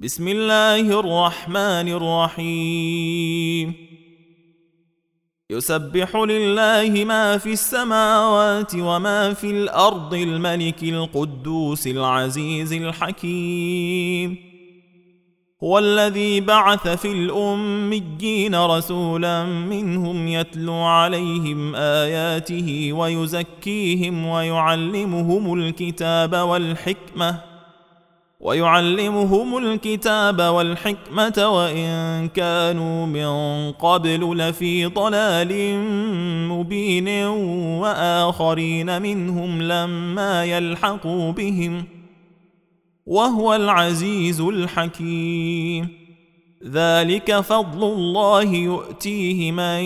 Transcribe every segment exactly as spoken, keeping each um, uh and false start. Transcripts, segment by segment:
بسم الله الرحمن الرحيم يسبح لله ما في السماوات وما في الأرض الملك القدوس العزيز الحكيم هو الذي بعث في الأميين رسولا منهم يتلو عليهم آياته ويزكيهم ويعلمهم الكتاب والحكمة ويعلمهم الكتاب والحكمة وإن كانوا من قبل لفي ضلال مبين وآخرين منهم لما يلحقوا بهم وهو العزيز الحكيم ذلك فضل الله يؤتيه من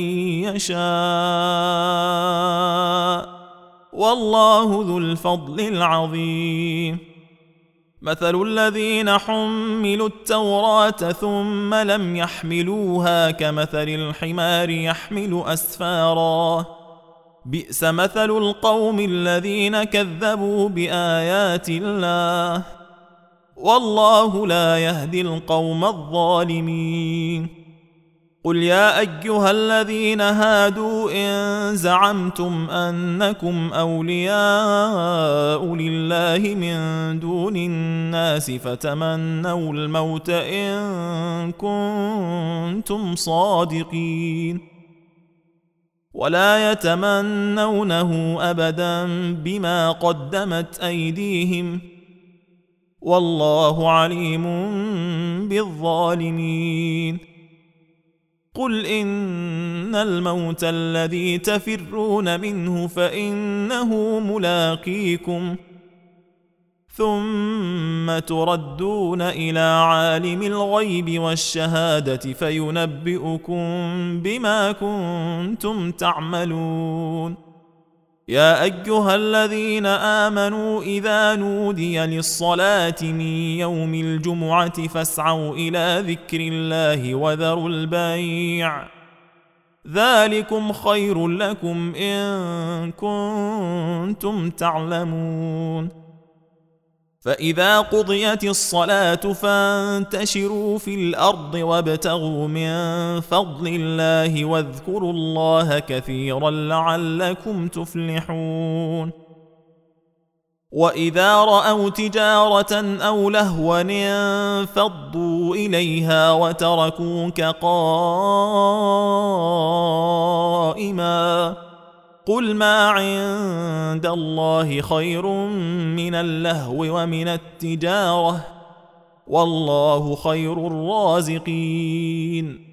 يشاء والله ذو الفضل العظيم مثل الذين حملوا التوراة ثم لم يحملوها كمثل الحمار يحمل أسفارا بئس مثل القوم الذين كذبوا بآيات الله والله لا يهدي القوم الظالمين قل يا أيها الذين هادوا إن زعمتم أنكم أولياء لله من دون الناس فتمنوا الموت إن كنتم صادقين ولا يتمنونه أبدا بما قدمت أيديهم والله عليم بالظالمين قل إن الموت الذي تفرون منه فإنه ملاقيكم ثم تردون إلى عالم الغيب والشهادة فينبئكم بما كنتم تعملون يا أيها الذين آمنوا إذا نودي للصلاة من يوم الجمعة فاسعوا إلى ذكر الله وذروا البيع ذلكم خير لكم إن كنتم تعلمون فإذا قضيت الصلاة فانتشروا في الأرض وابتغوا من فضل الله واذكروا الله كثيرا لعلكم تفلحون وإذا رأوا تجارة أو لهوا انفضوا إليها وتركوك قائما قل ما عند الله خير من اللهو ومن التجارة والله خير الرازقين